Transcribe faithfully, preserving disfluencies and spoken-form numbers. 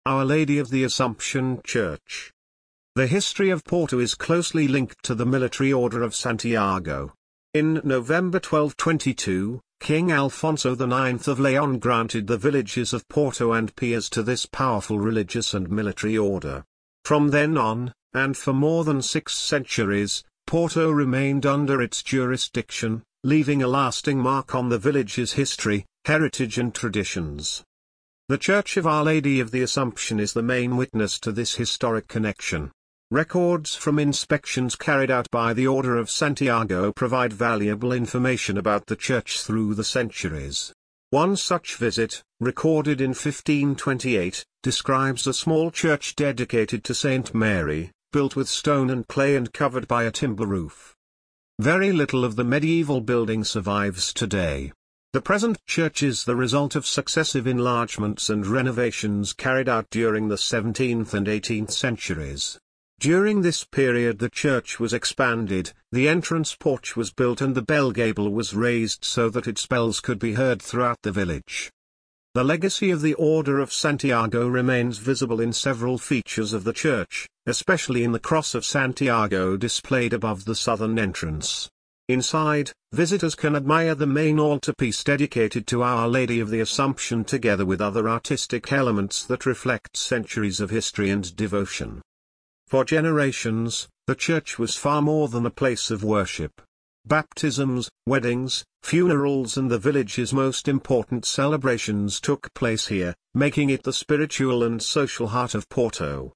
Our Lady of the Assumption Church. The history of Porto is closely linked to the military order of Santiago. In November twelve twenty-two, King Alfonso the ninth of Leon granted the villages of Porto and Pias to this powerful religious and military order. From then on, and for more than six centuries, Porto remained under its jurisdiction, leaving a lasting mark on the village's history, heritage and traditions. The Church of Our Lady of the Assumption is the main witness to this historic connection. Records from inspections carried out by the Order of Santiago provide valuable information about the church through the centuries. One such visit, recorded in fifteen twenty-eight, describes a small church dedicated to Saint Mary, built with stone and clay and covered by a timber roof. Very little of the medieval building survives today. The present church is the result of successive enlargements and renovations carried out during the seventeenth and eighteenth centuries. During this period the church was expanded, the entrance porch was built and the bell gable was raised so that its bells could be heard throughout the village. The legacy of the Order of Santiago remains visible in several features of the church, especially in the Cross of Santiago displayed above the southern entrance. Inside, visitors can admire the main altarpiece dedicated to Our Lady of the Assumption together with other artistic elements that reflect centuries of history and devotion. For generations, the church was far more than a place of worship. Baptisms, weddings, funerals and the village's most important celebrations took place here, making it the spiritual and social heart of Porto.